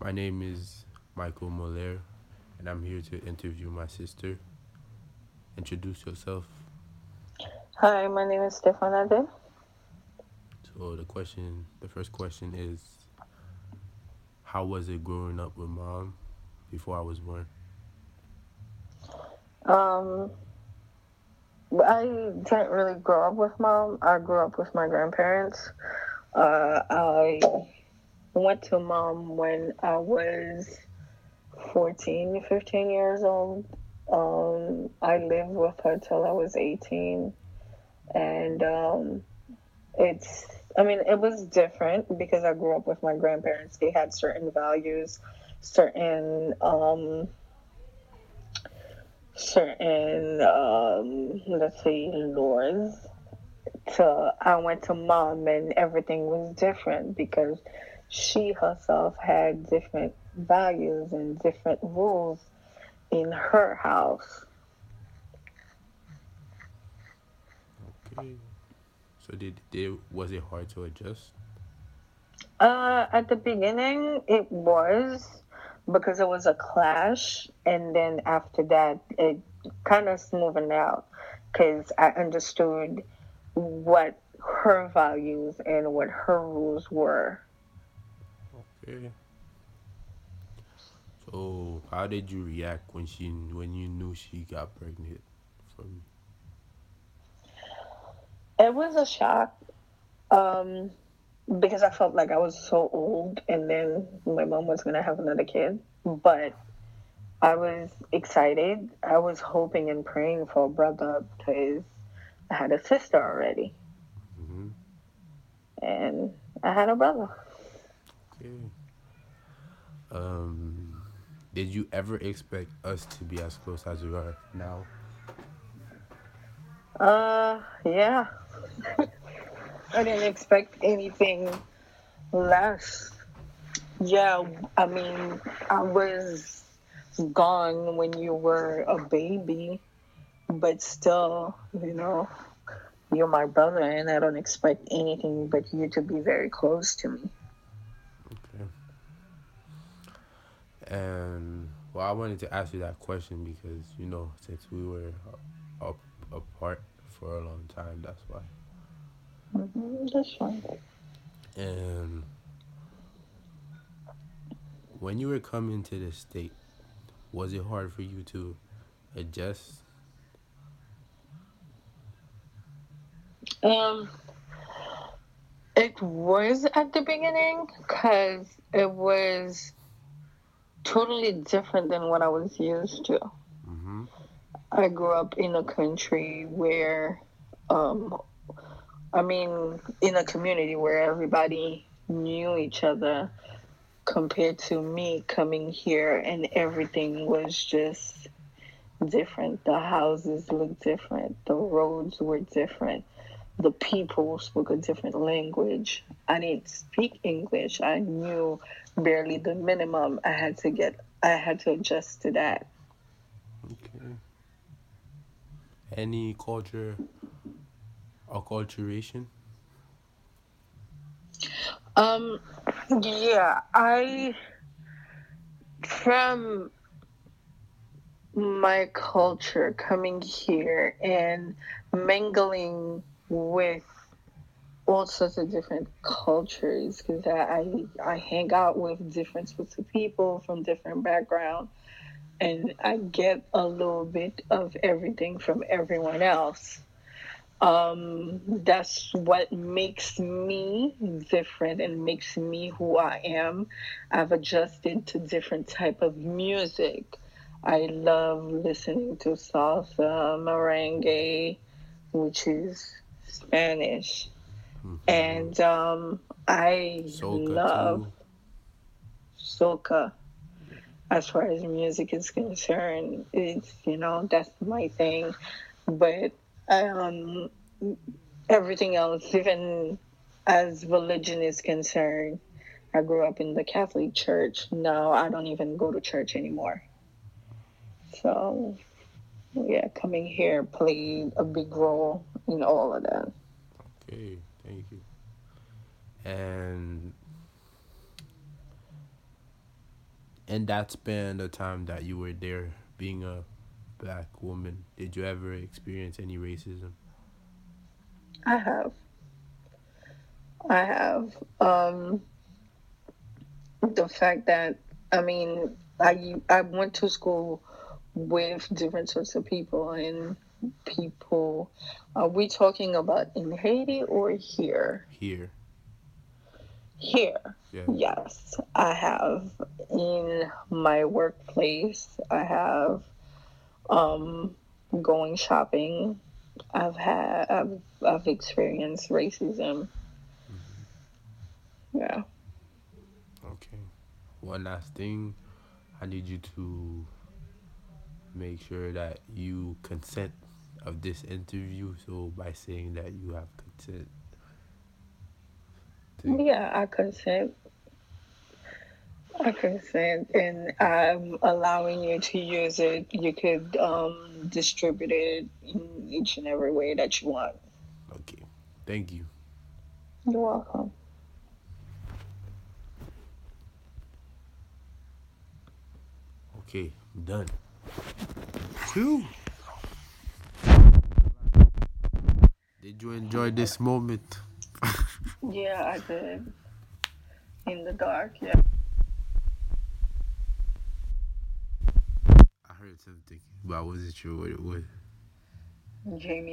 My name is Michael Moller, and I'm here to interview my sister. Introduce yourself. Hi, my name is Stefanade. The first question is, how was it growing up with mom before I was born? Um, I didn't really grow up with mom. I grew up with my grandparents. I went to mom when I was 14, 15 years old. I lived with her till I was 18. And it was different because I grew up with my grandparents. They had certain values, certain let's say laws. So I went to mom and everything was different because she herself had different values and different rules in her house. Okay. So did was it hard to adjust? At the beginning it was because it was a clash, and then after that it kind of smoothed out because I understood what her values and what her rules were. Okay. So how did you react when you knew she got pregnant from It was a shock, um, because I felt like I was so old and then my mom was going to have another kid. But I was excited. I was hoping and praying for a brother because I had a sister already me? and I had a brother. Okay. Um, did you ever expect us to be as close as we are now? Yeah, I didn't expect anything less. Yeah, I mean, I was gone when you were a baby, but still, you're my brother, and I don't expect anything but you to be very close to me. Okay. And well, I wanted to ask you that question because since we were up apart for a long time, that's why. That's fine. And when you were coming to the state, was it hard for you to adjust? Um, it was at the beginning because it was totally different than what I was used to. Mm-hmm. I grew up in a country where, um, in a community where everybody knew each other compared to me coming here and everything was just different. The houses looked different, the roads were different, the people spoke a different language. I didn't speak English. I knew barely the minimum. I had to adjust to that. Okay. Any culture acculturation? Um, yeah, from my culture coming here and mingling with all sorts of different cultures because I hang out with different sorts of people from different backgrounds, and I get a little bit of everything from everyone else. That's what makes me different and makes me who I am. I've adjusted to different type of music. I love listening to salsa, merengue, which is Spanish, Mm-hmm. and I Soca love too. soca. As far as music is concerned, it's that's my thing. But um, everything else, even as religion is concerned, I grew up in the Catholic Church. Now I don't even go to church anymore. So yeah, coming here played a big role in all of that. Okay, thank you. And in that span of time that you were there, being a black woman, did you ever experience any racism? I have. I have. The fact that, I mean, I went to school with different sorts of people, and people, are we talking about in Haiti or here? Here, Here, yeah. yes, I have. In my workplace, I have. Um, Going shopping, I've experienced racism. Hmm. Yeah. Okay. One last thing, I need you to make sure that you consent of this interview. So by saying that you have consent to, Yeah, I consent, and I'm allowing you to use it. You could distribute it in each and every way that you want. okay. Thank you. You're welcome. Okay, I'm done. Two. Did you enjoy this moment? Yeah, I did. In the dark, yeah. I heard something, but I wasn't sure what it was. Jamie